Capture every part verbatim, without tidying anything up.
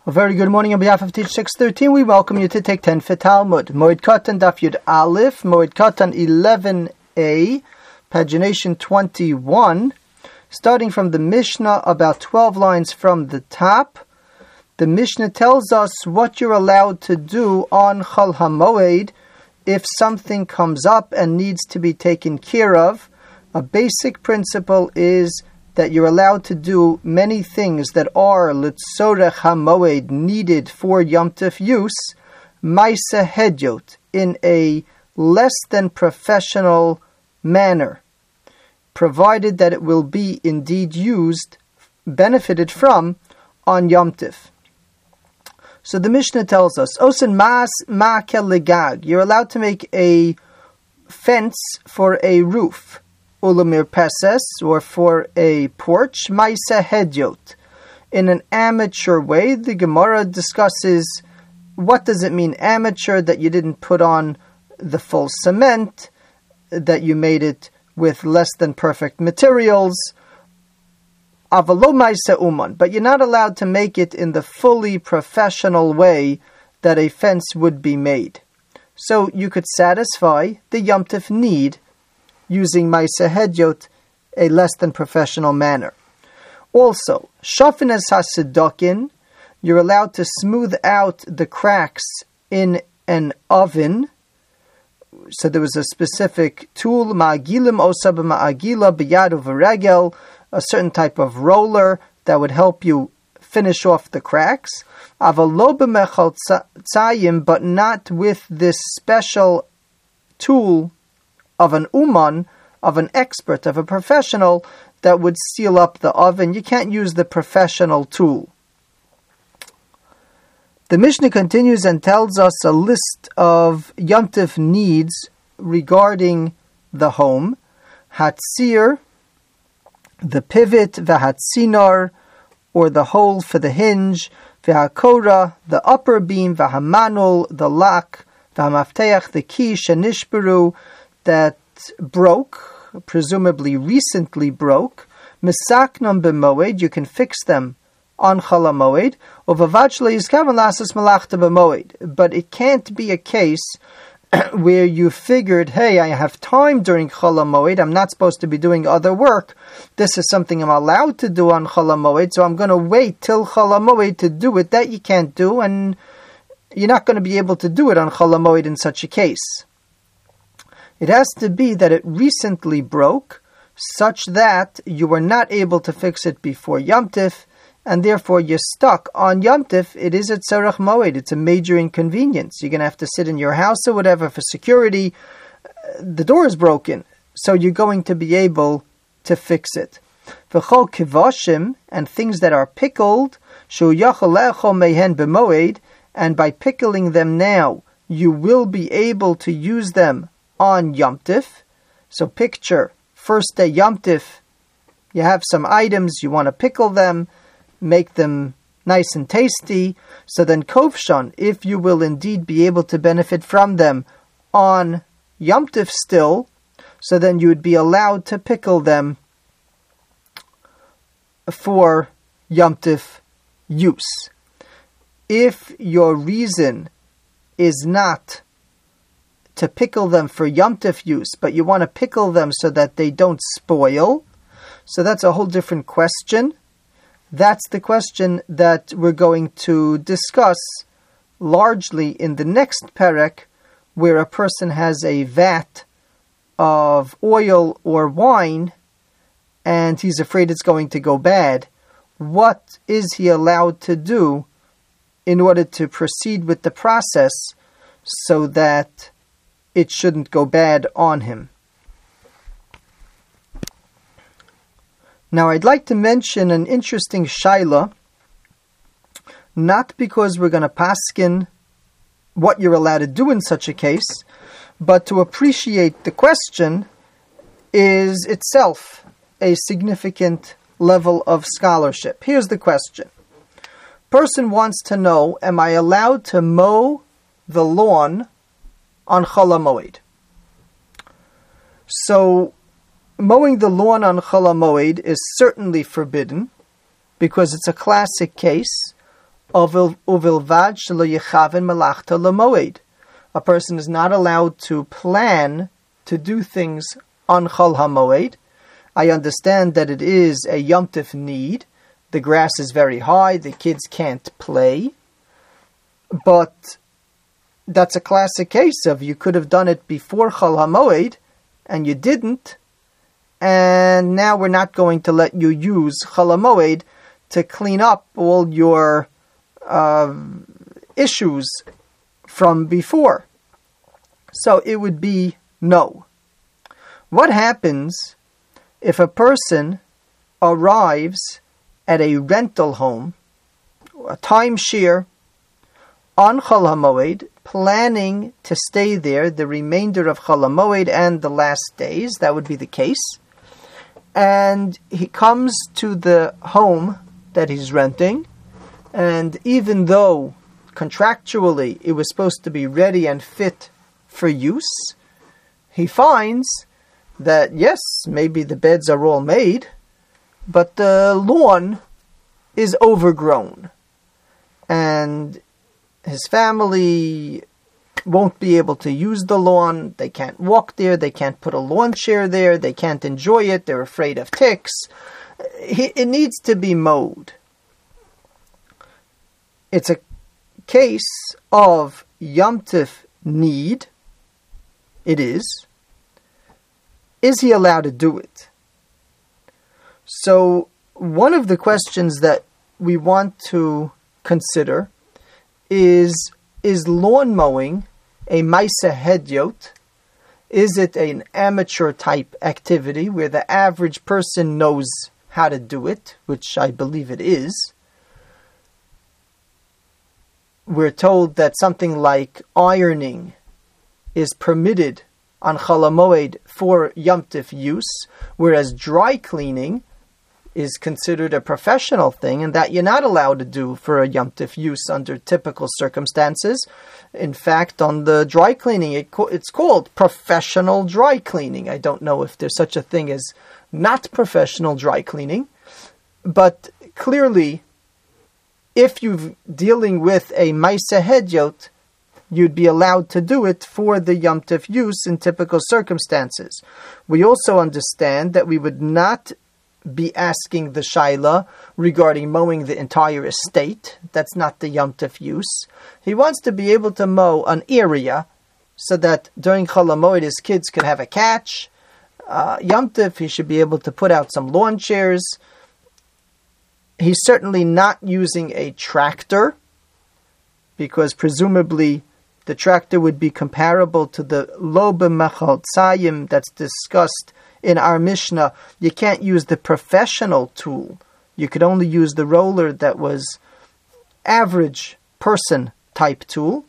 A very good morning on behalf of Teach six thirteen. We welcome you to take ten for Talmud. Moed Katan Daf Yud Aleph, Moed Katan eleven a, pagination twenty-one, starting from the Mishnah about twelve lines from the top. The Mishnah tells us what you're allowed to do on Chol HaMoed if something comes up and needs to be taken care of. A basic principle is that you're allowed to do many things that are L'tzorech HaMoed, needed for Yom Tov use, Maisa Hedyot, in a less than professional manner, provided that it will be indeed used, benefited from, on Yom Tov. So the Mishnah tells us, Osen Mas Ma'kel Legag, you're allowed to make a fence for a roof, Ulamir Peses, or for a porch, Maisa Hedyot. In an amateur way, the Gemara discusses what does it mean amateur, that you didn't put on the full cement, that you made it with less than perfect materials. Avalo Maisa Uman, but you're not allowed to make it in the fully professional way that a fence would be made. So you could satisfy the Yom Tov need using Maisa Hedyot, a less than professional manner. Also, Shafines HaSedokin, you're allowed to smooth out the cracks in an oven. So there was a specific tool, Ma'agilim Osab Ma'agila B'yad U'V'regel, a certain type of roller that would help you finish off the cracks. Avalo b'mechal tzayim, but not with this special tool of an uman, of an expert, of a professional, that would seal up the oven. You can't use the professional tool. The Mishnah continues and tells us a list of Yom Tov needs regarding the home. Hatzir, the pivot, v'hatzinor, or the hole for the hinge, v'hakora, the upper beam, v'hamanul, the lock, v'hamafteach, the key, shenishberu, that broke, presumably recently broke, misaknam b'moed, you can fix them on Chol HaMoed, or v'avad shelo yizkaven la'asos malachta b'moed, but it can't be a case where you figured, hey, I have time during Chol HaMoed, I'm not supposed to be doing other work, this is something I'm allowed to do on Chol HaMoed, so I'm going to wait till Chol HaMoed to do it. That you can't do, and you're not going to be able to do it on Chol HaMoed in such a case. It has to be that it recently broke, such that you were not able to fix it before Yom Tov, and therefore you're stuck on Yom Tov. It is a tzorech moed. It's a major inconvenience. You're going to have to sit in your house or whatever for security. The door is broken, so you're going to be able to fix it. V'chol kivashim, and things that are pickled, shu yachol le'echol mehen b'moed, and by pickling them now, you will be able to use them on Yom Tov. So picture, first day Yom Tov, you have some items, you want to pickle them, make them nice and tasty. So then Kovshan, if you will indeed be able to benefit from them on Yom Tov still, so then you would be allowed to pickle them for Yom Tov use. If your reason is not to pickle them for Yom Tov use, but you want to pickle them so that they don't spoil, so that's a whole different question. That's the question that we're going to discuss largely in the next perek, where a person has a vat of oil or wine and he's afraid it's going to go bad. What is he allowed to do in order to proceed with the process so that it shouldn't go bad on him? Now, I'd like to mention an interesting shaila, not because we're going to paskin what you're allowed to do in such a case, but to appreciate the question is itself a significant level of scholarship. Here's the question. Person wants to know, am I allowed to mow the lawn on Chol HaMoed? So, mowing the lawn on Chol HaMoed is certainly forbidden, because it's a classic case Uvilvad shelo yechaven melachta lemoed. A person is not allowed to plan to do things on Chol HaMoed. I understand that it is a Yom Tif need. The grass is very high, the kids can't play. But that's a classic case of you could have done it before Chol HaMoed, and you didn't, and now we're not going to let you use Chol HaMoed to clean up all your uh, issues from before. So it would be no. What happens if a person arrives at a rental home, a timeshare, on Chol HaMoed, planning to stay there the remainder of Chol HaMoed and the last days? That would be the case. And he comes to the home that he's renting, and even though contractually it was supposed to be ready and fit for use, he finds that yes, maybe the beds are all made, but the lawn is overgrown, and his family won't be able to use the lawn. They can't walk there. They can't put a lawn chair there. They can't enjoy it. They're afraid of ticks. It needs to be mowed. It's a case of Yom Tif need. It is. Is he allowed to do it? So one of the questions that we want to consider is, is lawn mowing a Maaseh Hedyot? Is it an amateur type activity where the average person knows how to do it, which I believe it is? We're told that something like ironing is permitted on Chol HaMoed for Yom Tif use, whereas dry cleaning is considered a professional thing, and that you're not allowed to do for a Yom Tif use under typical circumstances. In fact, on the dry cleaning, it co- it's called professional dry cleaning. I don't know if there's such a thing as not professional dry cleaning, but clearly, if you're dealing with a Maaseh Hedyot, you'd be allowed to do it for the Yom Tif use in typical circumstances. We also understand that we would not be asking the Shaila regarding mowing the entire estate. That's not the Yom Tif use. He wants to be able to mow an area so that during Chol HaMoed his kids can have a catch. Uh, Yom Tif, he should be able to put out some lawn chairs. He's certainly not using a tractor, because presumably the tractor would be comparable to the lo b'machal tzayim that's discussed in our Mishnah. You can't use the professional tool. You could only use the roller that was average person type tool.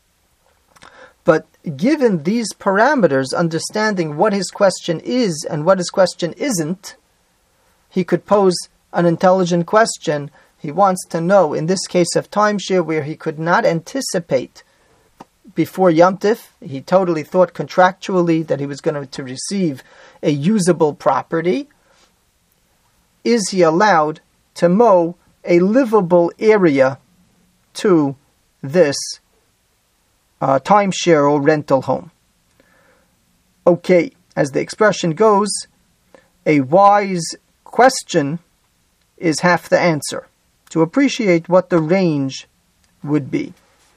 But given these parameters, understanding what his question is and what his question isn't, he could pose an intelligent question. He wants to know, in this case of timeshare where he could not anticipate before Yom Tif, he totally thought contractually that he was going to receive a usable property. Is he allowed to mow a livable area to this uh, timeshare or rental home? Okay, as the expression goes, a wise question is half the answer, to appreciate what the range would be.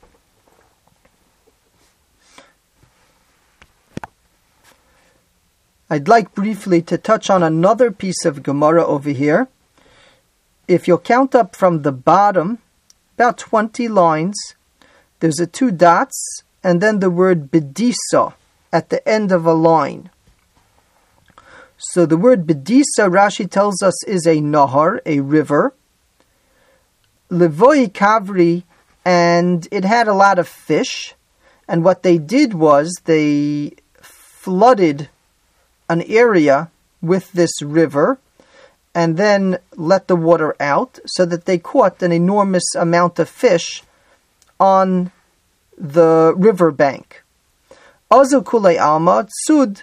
I'd like briefly to touch on another piece of Gemara over here. If you'll count up from the bottom, about twenty lines, there's a two dots, and then the word bedisa at the end of a line. So the word bedisa, Rashi tells us, is a nahar, a river. Levoi kavri, and it had a lot of fish. And what they did was they flooded an area with this river and then let the water out so that they caught an enormous amount of fish on the river bank. Azu kulei alma tsud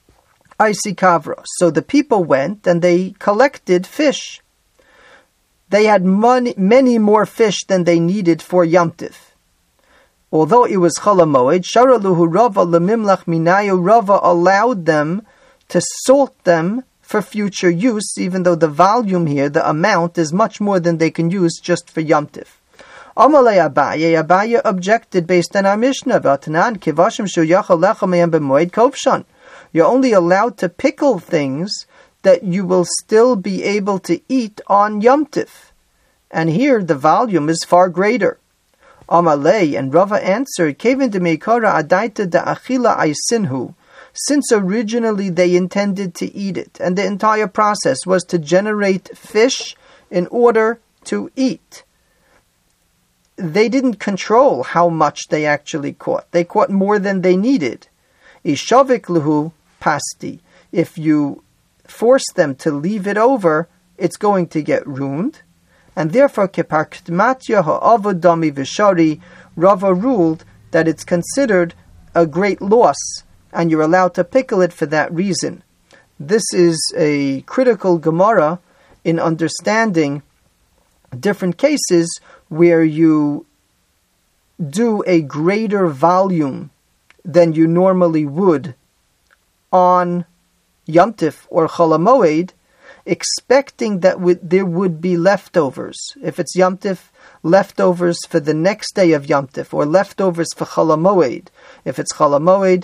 aisi kavra. So the people went and they collected fish. they had many, many more fish than they needed for Yom Tif. Although it was Chol HaMoed, Sharaluhu Rava Lemimlach Minayu, Rava allowed them to salt them for future use, even though the volume here, the amount, is much more than they can use just for Yom Tif. Amalei Abaye, Abaye objected based on our Mishnah, V'atanan kivashim shu yachal lecha me'em b'moed kovshan. You're only allowed to pickle things that you will still be able to eat on Yom Tif. And here the volume is far greater. Amalei, and Rava answered, Kevin de meikara adaita da achila aisinhu. Since originally they intended to eat it, and the entire process was to generate fish in order to eat, they didn't control how much they actually caught. They caught more than they needed. Ishavik luhu pasti. If you force them to leave it over, it's going to get ruined. And therefore, keparktmatya ha'avodami v'shari, Rava ruled that it's considered a great loss, and you're allowed to pickle it for that reason. This is a critical Gemara in understanding different cases where you do a greater volume than you normally would on Yom Tif or Chol HaMoed, expecting that w- there would be leftovers. If it's Yom Tif, leftovers for the next day of Yom Tif, or leftovers for Chol HaMoed. If it's Chol HaMoed,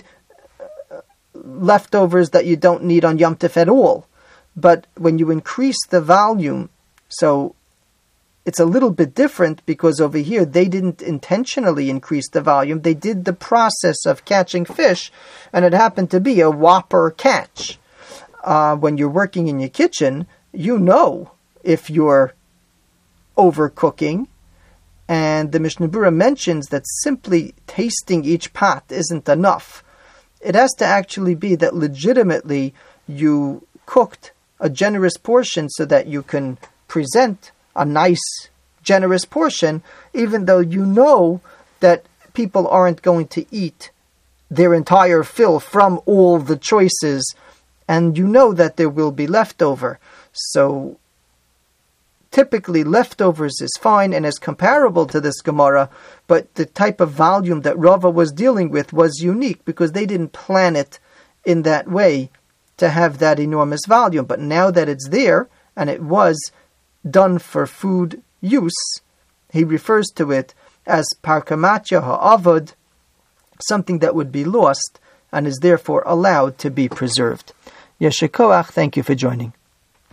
leftovers that you don't need on Yom Tif at all. But when you increase the volume, so it's a little bit different, because over here they didn't intentionally increase the volume. They did the process of catching fish, and it happened to be a whopper catch. Uh, when you're working in your kitchen, you know if you're overcooking. And the Mishnah Berurah mentions that simply tasting each pot isn't enough. It has to actually be that legitimately you cooked a generous portion so that you can present a nice, generous portion, even though you know that people aren't going to eat their entire fill from all the choices, and you know that there will be leftover. So typically leftovers is fine and is comparable to this Gemara, but the type of volume that Rava was dealing with was unique because they didn't plan it in that way to have that enormous volume. But now that it's there, and it was done for food use, he refers to it as parkamatya ha'avod, something that would be lost and is therefore allowed to be preserved. Yeshikoach, thank you for joining.